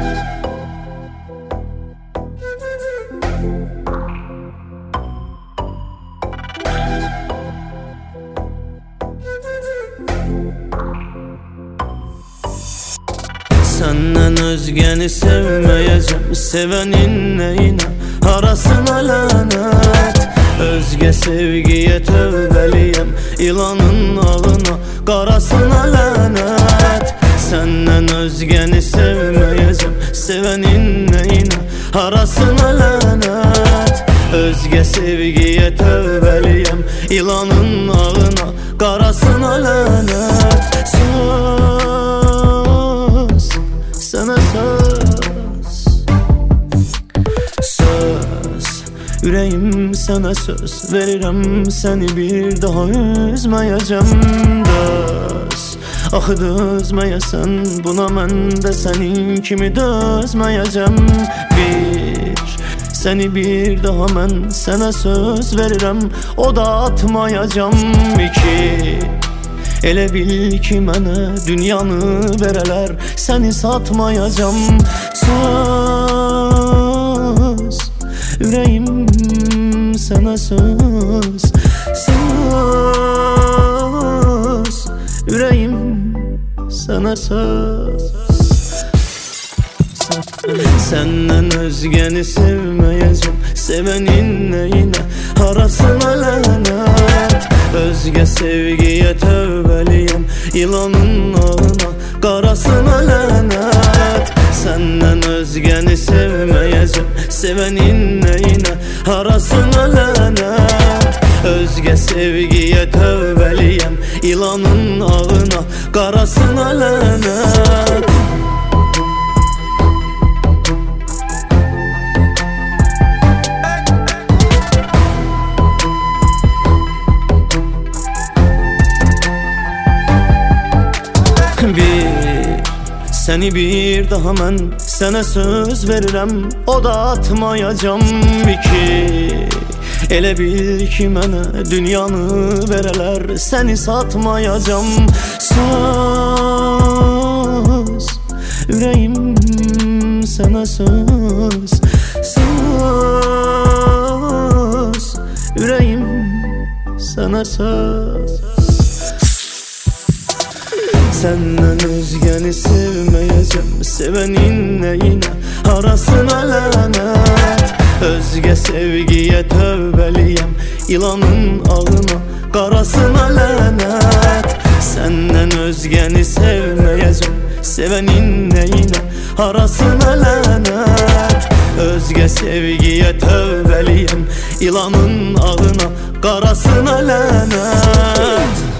Senden özgeni sevmeyeceğim, sevenin neyine arasına lanet. Özge sevgiye tövbeliyem, ilanın ağına karasına lanet. Senden özgeni sevmeyeceğim, sevenin neyine arasına lanet. Özge sevgiye tövbeliyem, ilanın ağına karasına lanet. Sana söz, yüreğim sana söz verirəm, seni bir daha üzməyəcəm döz. Axı dözməyəsən buna, mən də sənin kimi dözməyəcəm. Səni bir daha mən sənə söz verirəm, o da atmayacam. İki, elə bil ki mənə dünyanı verələr, səni satmayacam. Söz, ürəyim sənə söz. Söz, ürəyim sənə söz. Senden özgeni sevmeyeceğim, sevenin neyine arasına lanet. Özge sevgiye tövbeliyem, yılanın ağına karasına lanet. Senden özgeni sevmeyeceğim, sevenin neyine arasına lanet. Özge sevgiye tövbeliyem, yılanın ağına karasına lanet. Seni bir daha mən sənə söz verirəm, o da atmayacam. İki, elə bil ki mənə dünyanı verələr, səni satmayacam. Söz, ürəyim sənə söz. Söz, ürəyim sənə söz. Senden özgeni sevmeyeceğim, sevenin neyine arasına lanet. Özge sevgiye tövbeliyem, ilanın ağına karasına lanet. Senden özgeni sevmeyeceğim, sevenin neyine arasına lanet. Özge sevgiye tövbeliyem, ilanın ağına karasına lanet.